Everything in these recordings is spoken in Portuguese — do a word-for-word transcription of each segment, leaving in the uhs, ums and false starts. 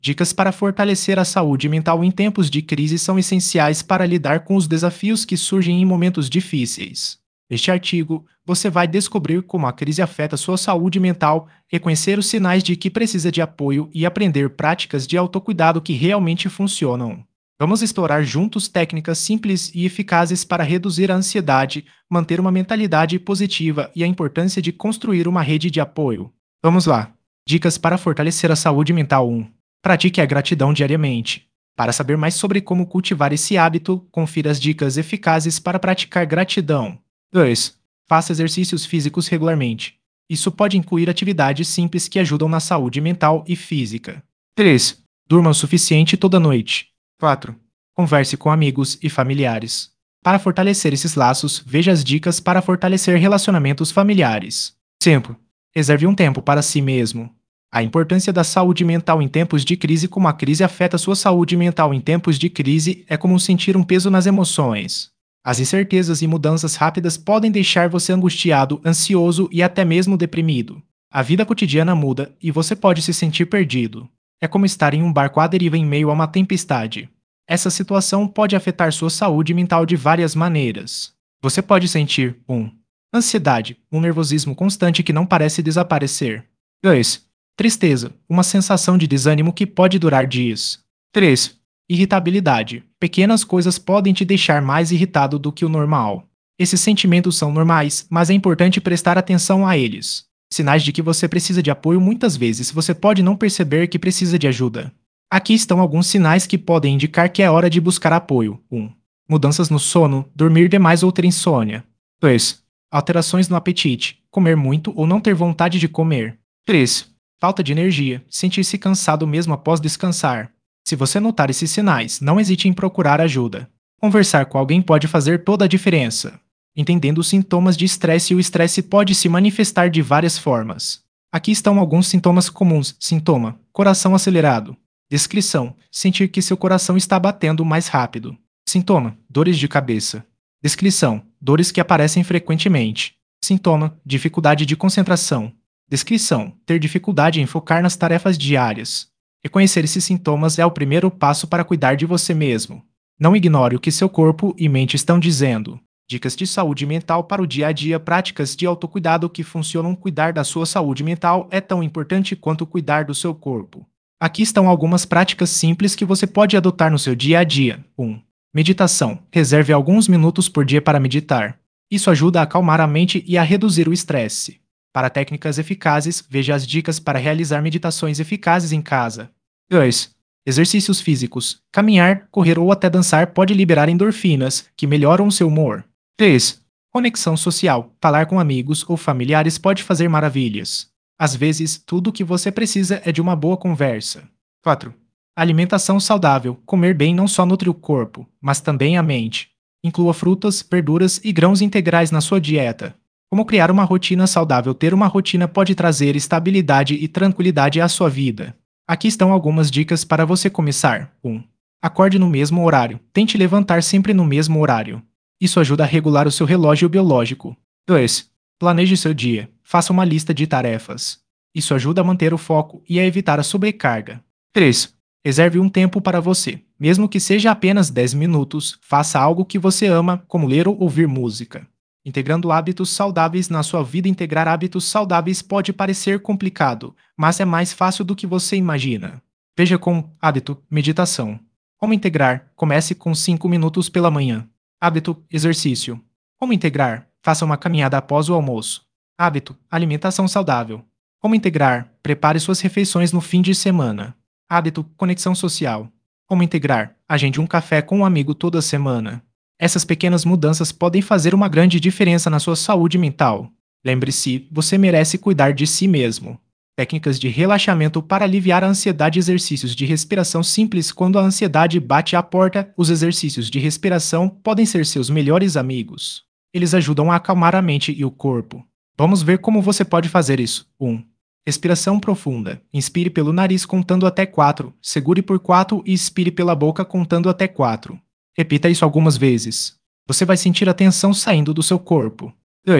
Dicas para fortalecer a saúde mental em tempos de crise são essenciais para lidar com os desafios que surgem em momentos difíceis. Neste artigo, você vai descobrir como a crise afeta sua saúde mental, reconhecer os sinais de que precisa de apoio e aprender práticas de autocuidado que realmente funcionam. Vamos explorar juntos técnicas simples e eficazes para reduzir a ansiedade, manter uma mentalidade positiva e a importância de construir uma rede de apoio. Vamos lá! Dicas para fortalecer a saúde mental um. Pratique a gratidão diariamente. Para saber mais sobre como cultivar esse hábito, confira as dicas eficazes para praticar gratidão. dois. Faça exercícios físicos regularmente. Isso pode incluir atividades simples que ajudam na saúde mental e física. três. Durma o suficiente toda noite. quatro. Converse com amigos e familiares. Para fortalecer esses laços, veja as dicas para fortalecer relacionamentos familiares. cinco. Reserve um tempo para si mesmo. A importância da saúde mental em tempos de crise. Como a crise afeta sua saúde mental em tempos de crise é como sentir um peso nas emoções. As incertezas e mudanças rápidas podem deixar você angustiado, ansioso e até mesmo deprimido. A vida cotidiana muda e você pode se sentir perdido. É como estar em um barco à deriva em meio a uma tempestade. Essa situação pode afetar sua saúde mental de várias maneiras. Você pode sentir um. Ansiedade, um nervosismo constante que não parece desaparecer. dois. Tristeza, uma sensação de desânimo que pode durar dias. três. Irritabilidade, pequenas coisas podem te deixar mais irritado do que o normal. Esses sentimentos são normais, mas é importante prestar atenção a eles. Sinais de que você precisa de apoio. Muitas vezes você pode não perceber que precisa de ajuda. Aqui estão alguns sinais que podem indicar que é hora de buscar apoio. um. Mudanças no sono, dormir demais ou ter insônia. dois. Alterações no apetite, comer muito ou não ter vontade de comer. três. Falta de energia, sentir-se cansado mesmo após descansar. Se você notar esses sinais, não hesite em procurar ajuda. Conversar com alguém pode fazer toda a diferença. Entendendo os sintomas de estresse. O estresse pode se manifestar de várias formas. Aqui estão alguns sintomas comuns. Sintoma: coração acelerado. Descrição: sentir que seu coração está batendo mais rápido. Sintoma: dores de cabeça. Descrição: dores que aparecem frequentemente. Sintoma: dificuldade de concentração. Descrição: ter dificuldade em focar nas tarefas diárias. Reconhecer esses sintomas é o primeiro passo para cuidar de você mesmo. Não ignore o que seu corpo e mente estão dizendo. Dicas de saúde mental para o dia a dia. Práticas de autocuidado que funcionam. Cuidar da sua saúde mental é tão importante quanto cuidar do seu corpo. Aqui estão algumas práticas simples que você pode adotar no seu dia a dia. um. Meditação. Reserve alguns minutos por dia para meditar. Isso ajuda a acalmar a mente e a reduzir o estresse. Para técnicas eficazes, veja as dicas para realizar meditações eficazes em casa. dois. Exercícios físicos. Caminhar, correr ou até dançar pode liberar endorfinas, que melhoram o seu humor. três. Conexão social. Falar com amigos ou familiares pode fazer maravilhas. Às vezes, tudo o que você precisa é de uma boa conversa. quatro. Alimentação saudável. Comer bem não só nutre o corpo, mas também a mente. Inclua frutas, verduras e grãos integrais na sua dieta. Como criar uma rotina saudável. Ter uma rotina pode trazer estabilidade e tranquilidade à sua vida. Aqui estão algumas dicas para você começar. um. Acorde no mesmo horário. Tente levantar sempre no mesmo horário. Isso ajuda a regular o seu relógio biológico. dois. Planeje seu dia. Faça uma lista de tarefas. Isso ajuda a manter o foco e a evitar a sobrecarga. três. Reserve um tempo para você. Mesmo que seja apenas dez minutos, faça algo que você ama, como ler ou ouvir música. Integrando hábitos saudáveis na sua vida. Integrar hábitos saudáveis pode parecer complicado, mas é mais fácil do que você imagina. Veja com hábito, meditação. Como integrar? Comece com cinco minutos pela manhã. Hábito, exercício. Como integrar? Faça uma caminhada após o almoço. Hábito, alimentação saudável. Como integrar? Prepare suas refeições no fim de semana. Hábito, conexão social. Como integrar? Agende um café com um amigo toda semana. Essas pequenas mudanças podem fazer uma grande diferença na sua saúde mental. Lembre-se, você merece cuidar de si mesmo. Técnicas de relaxamento para aliviar a ansiedade. Exercícios de respiração simples. Quando a ansiedade bate à porta, os exercícios de respiração podem ser seus melhores amigos. Eles ajudam a acalmar a mente e o corpo. Vamos ver como você pode fazer isso. um. Respiração profunda. Inspire pelo nariz contando até quatro, segure por quatro e expire pela boca contando até quatro. Repita isso algumas vezes. Você vai sentir a tensão saindo do seu corpo. dois.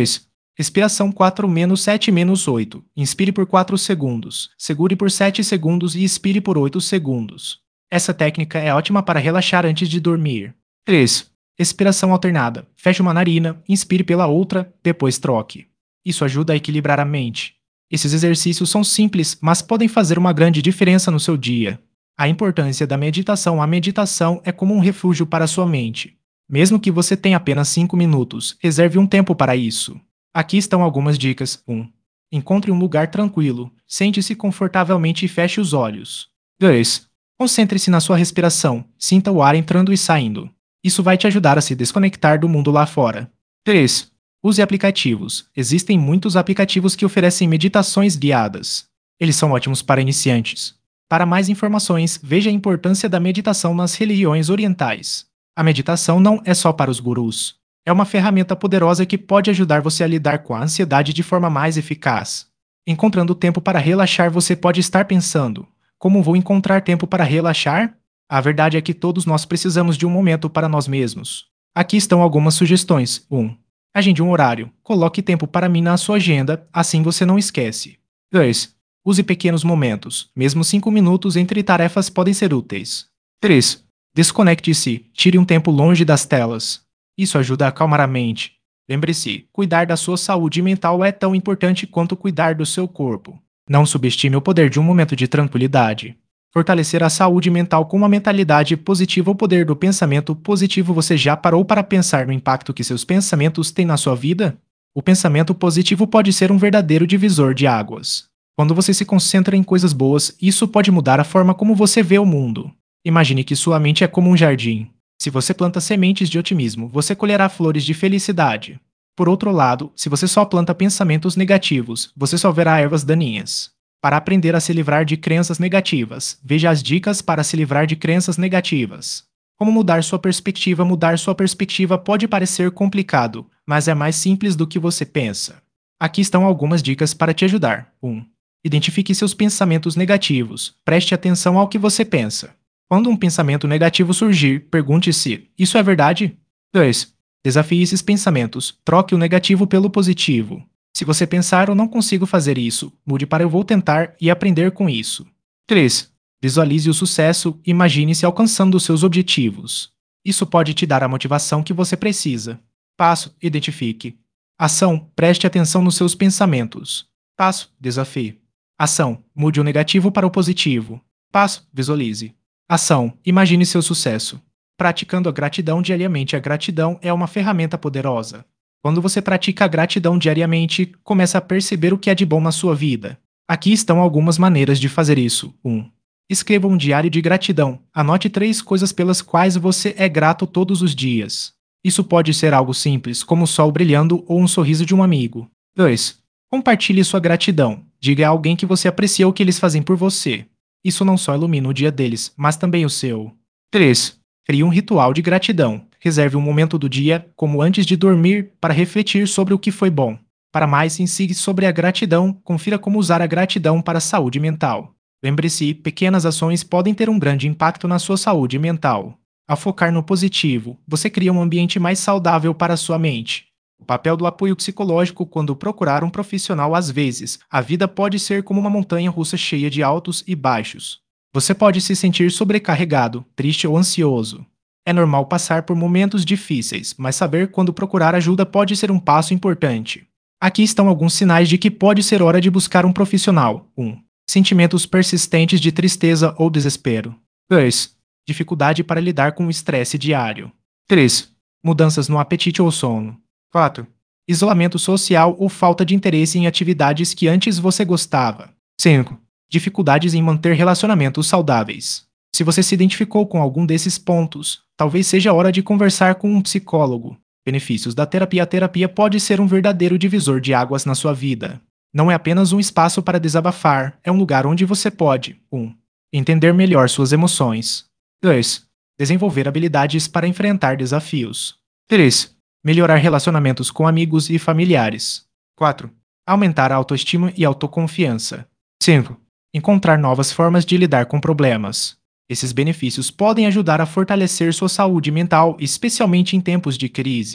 Respiração quatro menos sete menos oito. Inspire por quatro segundos, segure por sete segundos e expire por oito segundos. Essa técnica é ótima para relaxar antes de dormir. três. Respiração alternada. Feche uma narina, inspire pela outra, depois troque. Isso ajuda a equilibrar a mente. Esses exercícios são simples, mas podem fazer uma grande diferença no seu dia. A importância da meditação. A meditação é como um refúgio para a sua mente. Mesmo que você tenha apenas cinco minutos, reserve um tempo para isso. Aqui estão algumas dicas. um. Encontre um lugar tranquilo. Sente-se confortavelmente e feche os olhos. dois. Concentre-se na sua respiração. Sinta o ar entrando e saindo. Isso vai te ajudar a se desconectar do mundo lá fora. três. Use aplicativos. Existem muitos aplicativos que oferecem meditações guiadas. Eles são ótimos para iniciantes. Para mais informações, veja a importância da meditação nas religiões orientais. A meditação não é só para os gurus. É uma ferramenta poderosa que pode ajudar você a lidar com a ansiedade de forma mais eficaz. Encontrando tempo para relaxar, você pode estar pensando: como vou encontrar tempo para relaxar? A verdade é que todos nós precisamos de um momento para nós mesmos. Aqui estão algumas sugestões. um. Agende um horário. Coloque tempo para mim na sua agenda, assim você não esquece. dois. Use pequenos momentos. Mesmo cinco minutos entre tarefas podem ser úteis. três. Desconecte-se. Tire um tempo longe das telas. Isso ajuda a acalmar a mente. Lembre-se, cuidar da sua saúde mental é tão importante quanto cuidar do seu corpo. Não subestime o poder de um momento de tranquilidade. Fortalecer a saúde mental com uma mentalidade positiva. O poder do pensamento positivo. Você já parou para pensar no impacto que seus pensamentos têm na sua vida? O pensamento positivo pode ser um verdadeiro divisor de águas. Quando você se concentra em coisas boas, isso pode mudar a forma como você vê o mundo. Imagine que sua mente é como um jardim. Se você planta sementes de otimismo, você colherá flores de felicidade. Por outro lado, se você só planta pensamentos negativos, você só verá ervas daninhas. Para aprender a se livrar de crenças negativas, veja as dicas para se livrar de crenças negativas. Como mudar sua perspectiva? Mudar sua perspectiva pode parecer complicado, mas é mais simples do que você pensa. Aqui estão algumas dicas para te ajudar. um. Identifique seus pensamentos negativos. Preste atenção ao que você pensa. Quando um pensamento negativo surgir, pergunte-se: isso é verdade? dois. Desafie esses pensamentos. Troque o negativo pelo positivo. Se você pensar eu não consigo fazer isso, mude para eu vou tentar e aprender com isso. três. Visualize o sucesso. Imagine-se alcançando os seus objetivos. Isso pode te dar a motivação que você precisa. Passo. Identifique. Ação. Preste atenção nos seus pensamentos. Passo. Desafie. Ação. Mude o negativo para o positivo. Passo. Visualize. Ação. Imagine seu sucesso. Praticando a gratidão diariamente. A gratidão é uma ferramenta poderosa. Quando você pratica a gratidão diariamente, começa a perceber o que é de bom na sua vida. Aqui estão algumas maneiras de fazer isso. um. Escreva um diário de gratidão. Anote três coisas pelas quais você é grato todos os dias. Isso pode ser algo simples, como o sol brilhando ou um sorriso de um amigo. dois. Compartilhe sua gratidão. Diga a alguém que você aprecia o que eles fazem por você. Isso não só ilumina o dia deles, mas também o seu. três. Crie um ritual de gratidão. Reserve um momento do dia, como antes de dormir, para refletir sobre o que foi bom. Para mais ensine sobre a gratidão, confira como usar a gratidão para a saúde mental. Lembre-se, pequenas ações podem ter um grande impacto na sua saúde mental. Ao focar no positivo, você cria um ambiente mais saudável para a sua mente. O papel do apoio psicológico. Quando procurar um profissional, às vezes, a vida pode ser como uma montanha-russa cheia de altos e baixos. Você pode se sentir sobrecarregado, triste ou ansioso. É normal passar por momentos difíceis, mas saber quando procurar ajuda pode ser um passo importante. Aqui estão alguns sinais de que pode ser hora de buscar um profissional. um. Sentimentos persistentes de tristeza ou desespero. dois. Dificuldade para lidar com o estresse diário. três. Mudanças no apetite ou sono. quatro. Isolamento social ou falta de interesse em atividades que antes você gostava. cinco. Dificuldades em manter relacionamentos saudáveis. Se você se identificou com algum desses pontos, talvez seja hora de conversar com um psicólogo. Benefícios da terapia. A terapia pode ser um verdadeiro divisor de águas na sua vida. Não é apenas um espaço para desabafar, é um lugar onde você pode um. Entender melhor suas emoções. dois. Desenvolver habilidades para enfrentar desafios. três. Melhorar relacionamentos com amigos e familiares. quatro. Aumentar a autoestima e autoconfiança. cinco. Encontrar novas formas de lidar com problemas. Esses benefícios podem ajudar a fortalecer sua saúde mental, especialmente em tempos de crise.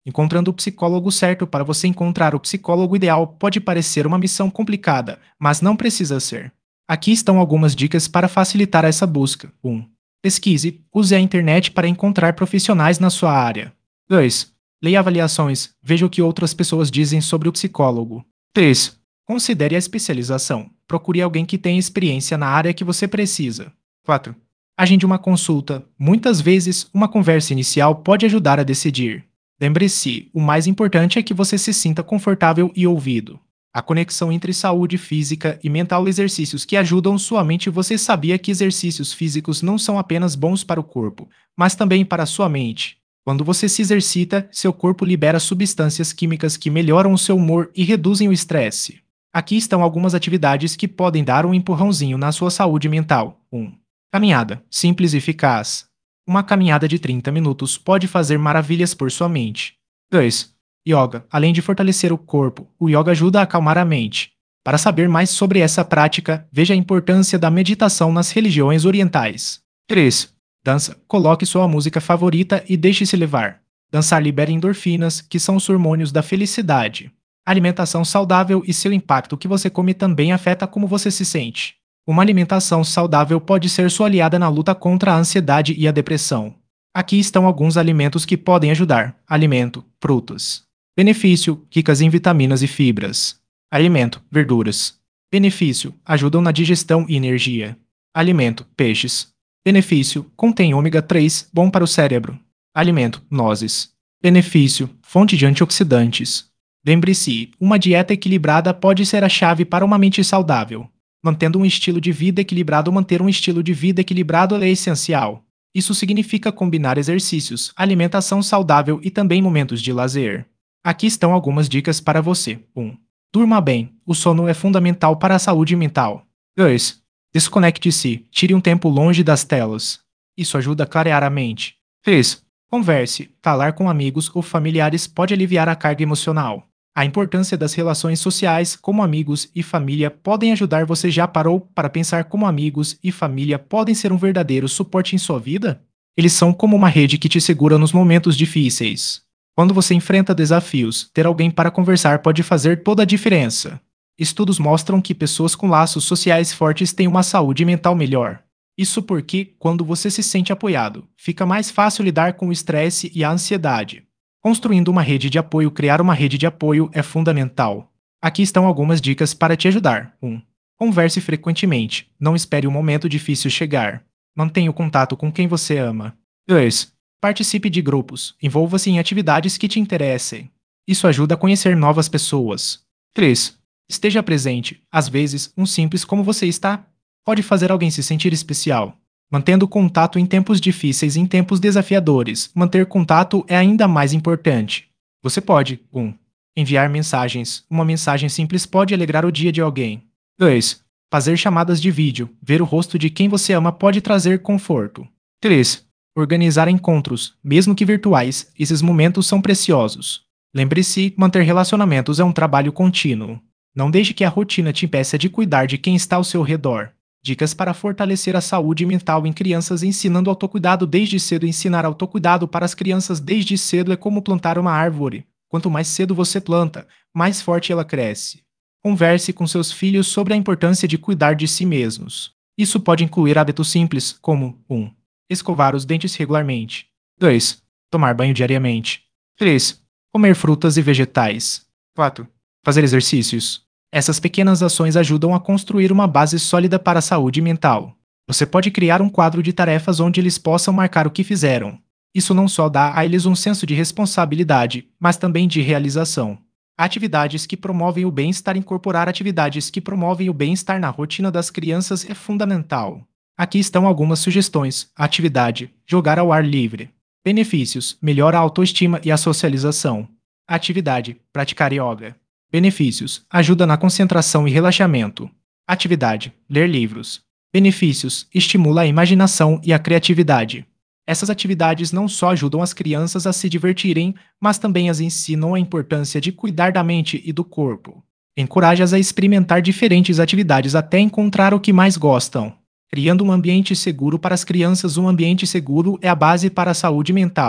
Encontrando o psicólogo certo para você encontrar o psicólogo ideal pode parecer uma missão complicada, mas não precisa ser. Aqui estão algumas dicas para facilitar essa busca. um. Pesquise, use a internet para encontrar profissionais na sua área. dois. Leia avaliações, veja o que outras pessoas dizem sobre o psicólogo. três. Considere a especialização. Procure alguém que tenha experiência na área que você precisa. quatro. Agende uma consulta. Muitas vezes, uma conversa inicial pode ajudar a decidir. Lembre-se, o mais importante é que você se sinta confortável e ouvido. A conexão entre saúde física e mental, exercícios que ajudam sua mente. Você sabia que exercícios físicos não são apenas bons para o corpo, mas também para a sua mente? Quando você se exercita, seu corpo libera substâncias químicas que melhoram o seu humor e reduzem o estresse. Aqui estão algumas atividades que podem dar um empurrãozinho na sua saúde mental. um. Caminhada, simples e eficaz. Uma caminhada de trinta minutos pode fazer maravilhas por sua mente. dois. Yoga. Além de fortalecer o corpo, o yoga ajuda a acalmar a mente. Para saber mais sobre essa prática, veja a importância da meditação nas religiões orientais. três. Dança. Coloque sua música favorita e deixe-se levar. Dançar libera endorfinas, que são os hormônios da felicidade. Alimentação saudável e seu impacto que você come também afeta como você se sente. Uma alimentação saudável pode ser sua aliada na luta contra a ansiedade e a depressão. Aqui estão alguns alimentos que podem ajudar. Alimento, frutas. Benefício, ricas em vitaminas e fibras. Alimento, verduras. Benefício, ajudam na digestão e energia. Alimento, peixes. Benefício, contém ômega três, bom para o cérebro. Alimento, nozes. Benefício, fonte de antioxidantes. Lembre-se, uma dieta equilibrada pode ser a chave para uma mente saudável. Mantendo um estilo de vida equilibrado, manter um estilo de vida equilibrado é essencial. Isso significa combinar exercícios, alimentação saudável e também momentos de lazer. Aqui estão algumas dicas para você. um. Durma bem. O sono é fundamental para a saúde mental. dois. Desconecte-se. Tire um tempo longe das telas. Isso ajuda a clarear a mente. três. Converse. Falar com amigos ou familiares pode aliviar a carga emocional. A importância das relações sociais, como amigos e família, podem ajudar. Você já parou para pensar como amigos e família podem ser um verdadeiro suporte em sua vida? Eles são como uma rede que te segura nos momentos difíceis. Quando você enfrenta desafios, ter alguém para conversar pode fazer toda a diferença. Estudos mostram que pessoas com laços sociais fortes têm uma saúde mental melhor. Isso porque, quando você se sente apoiado, fica mais fácil lidar com o estresse e a ansiedade. Construindo uma rede de apoio. Criar uma rede de apoio é fundamental. Aqui estão algumas dicas para te ajudar. um. Converse frequentemente. Não espere um momento difícil chegar. Mantenha o contato com quem você ama. dois. Participe de grupos. Envolva-se em atividades que te interessem. Isso ajuda a conhecer novas pessoas. três. Esteja presente. Às vezes, um simples "como você está" pode fazer alguém se sentir especial. Mantendo contato em tempos difíceis e em tempos desafiadores. Manter contato é ainda mais importante. Você pode um. Enviar mensagens. Uma mensagem simples pode alegrar o dia de alguém. dois. Fazer chamadas de vídeo. Ver o rosto de quem você ama pode trazer conforto. três. Organizar encontros, mesmo que virtuais. Esses momentos são preciosos. Lembre-se, manter relacionamentos é um trabalho contínuo. Não deixe que a rotina te impeça de cuidar de quem está ao seu redor. Dicas para fortalecer a saúde mental em crianças. Ensinando autocuidado desde cedo. Ensinar autocuidado para as crianças desde cedo é como plantar uma árvore. Quanto mais cedo você planta, mais forte ela cresce. Converse com seus filhos sobre a importância de cuidar de si mesmos. Isso pode incluir hábitos simples, como um. Escovar os dentes regularmente. dois. Tomar banho diariamente. três. Comer frutas e vegetais. quatro. Fazer exercícios. Essas pequenas ações ajudam a construir uma base sólida para a saúde mental. Você pode criar um quadro de tarefas onde eles possam marcar o que fizeram. Isso não só dá a eles um senso de responsabilidade, mas também de realização. Atividades que promovem o bem-estar. Incorporar atividades que promovem o bem-estar na rotina das crianças é fundamental. Aqui estão algumas sugestões. Atividade: jogar ao ar livre. Benefícios: melhora a autoestima e a socialização. Atividade: praticar yoga. Benefícios: ajuda na concentração e relaxamento. Atividade: ler livros. Benefícios: estimula a imaginação e a criatividade. Essas atividades não só ajudam as crianças a se divertirem, mas também as ensinam a importância de cuidar da mente e do corpo. Encoraje-as a experimentar diferentes atividades até encontrar o que mais gostam. Criando um ambiente seguro para as crianças. Um ambiente seguro é a base para a saúde mental.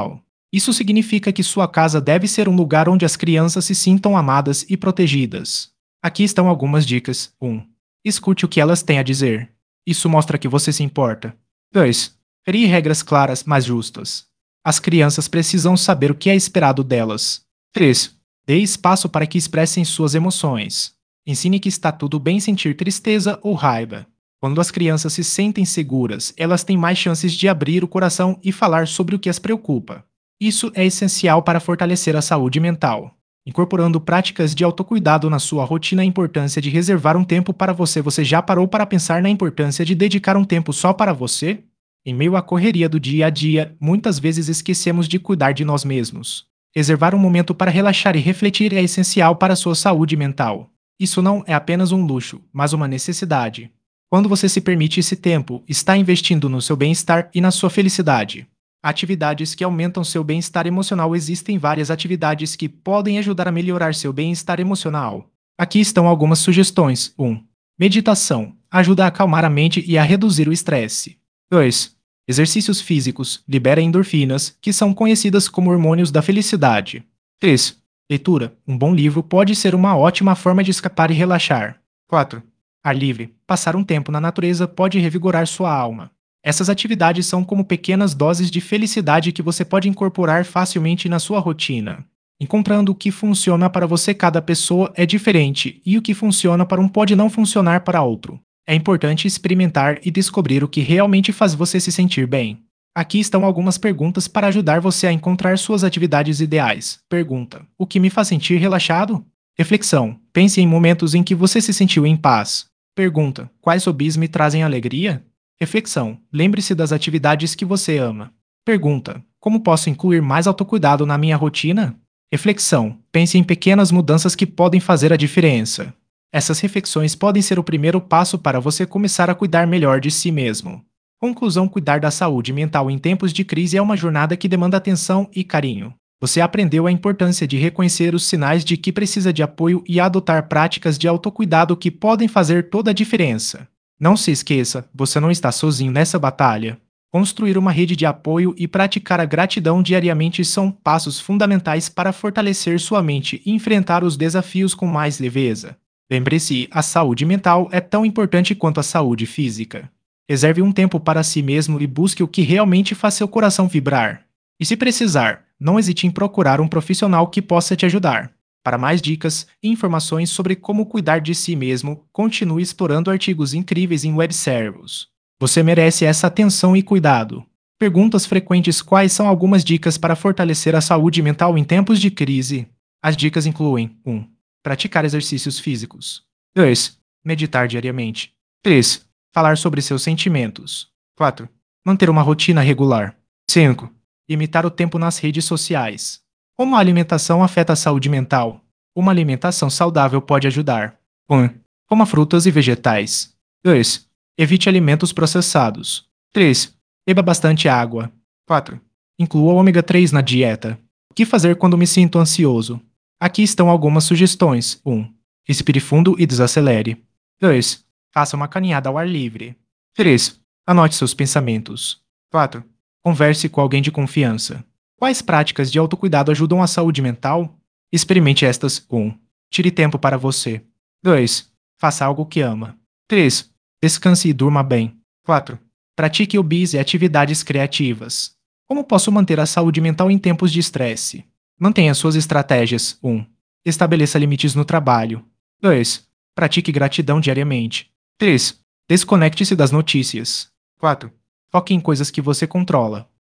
Isso significa que sua casa deve ser um lugar onde as crianças se sintam amadas e protegidas. Aqui estão algumas dicas. um. Escute o que elas têm a dizer. Isso mostra que você se importa. dois. Crie regras claras, mas justas. As crianças precisam saber o que é esperado delas. três. Dê espaço para que expressem suas emoções. Ensine que está tudo bem sentir tristeza ou raiva. Quando as crianças se sentem seguras, elas têm mais chances de abrir o coração e falar sobre o que as preocupa. Isso é essencial para fortalecer a saúde mental. Incorporando práticas de autocuidado na sua rotina, a importância de reservar um tempo para você. Você já parou para pensar na importância de dedicar um tempo só para você? Em meio à correria do dia a dia, muitas vezes esquecemos de cuidar de nós mesmos. Reservar um momento para relaxar e refletir é essencial para a sua saúde mental. Isso não é apenas um luxo, mas uma necessidade. Quando você se permite esse tempo, está investindo no seu bem-estar e na sua felicidade. Atividades que aumentam seu bem-estar emocional. Existem várias atividades que podem ajudar a melhorar seu bem-estar emocional. Aqui estão algumas sugestões. um. Meditação. Ajuda a acalmar a mente e a reduzir o estresse. dois. Exercícios físicos. Libera endorfinas, que são conhecidas como hormônios da felicidade. três. Leitura. Um bom livro pode ser uma ótima forma de escapar e relaxar. quatro. Ar livre. Passar um tempo na natureza pode revigorar sua alma. Essas atividades são como pequenas doses de felicidade que você pode incorporar facilmente na sua rotina. Encontrando o que funciona para você. Cada pessoa é diferente, e o que funciona para um pode não funcionar para outro. É importante experimentar e descobrir o que realmente faz você se sentir bem. Aqui estão algumas perguntas para ajudar você a encontrar suas atividades ideais. Pergunta: o que me faz sentir relaxado? Reflexão: pense em momentos em que você se sentiu em paz. Pergunta: quais hobbies me trazem alegria? Reflexão: lembre-se das atividades que você ama. Pergunta: como posso incluir mais autocuidado na minha rotina? Reflexão: pense em pequenas mudanças que podem fazer a diferença. Essas reflexões podem ser o primeiro passo para você começar a cuidar melhor de si mesmo. Conclusão: cuidar da saúde mental em tempos de crise é uma jornada que demanda atenção e carinho. Você aprendeu a importância de reconhecer os sinais de que precisa de apoio e adotar práticas de autocuidado que podem fazer toda a diferença. Não se esqueça, você não está sozinho nessa batalha. Construir uma rede de apoio e praticar a gratidão diariamente são passos fundamentais para fortalecer sua mente e enfrentar os desafios com mais leveza. Lembre-se, a saúde mental é tão importante quanto a saúde física. Reserve um tempo para si mesmo e busque o que realmente faz seu coração vibrar. E se precisar, não hesite em procurar um profissional que possa te ajudar. Para mais dicas e informações sobre como cuidar de si mesmo, continue explorando artigos incríveis em Webservos. Você merece essa atenção e cuidado. Perguntas frequentes: quais são algumas dicas para fortalecer a saúde mental em tempos de crise? As dicas incluem: um. Praticar exercícios físicos. dois. Meditar diariamente. três. Falar sobre seus sentimentos. quatro. Manter uma rotina regular. cinco. Limitar o tempo nas redes sociais. Como a alimentação afeta a saúde mental? Uma alimentação saudável pode ajudar. um. Coma frutas e vegetais. dois. Evite alimentos processados. três. Beba bastante água. quatro. Inclua o ômega três na dieta. O que fazer quando me sinto ansioso? Aqui estão algumas sugestões. um. Respire fundo e desacelere. dois. Faça uma caminhada ao ar livre. três. Anote seus pensamentos. quatro. Converse com alguém de confiança. Quais práticas de autocuidado ajudam a saúde mental? Experimente estas. um. Tire tempo para você. dois. Faça algo que ama. três. Descanse e durma bem. quatro. Pratique hobbies e atividades criativas. Como posso manter a saúde mental em tempos de estresse? Mantenha suas estratégias. um. Estabeleça limites no trabalho. dois. Pratique gratidão diariamente. três. Desconecte-se das notícias. quatro. Foque em coisas que você controla.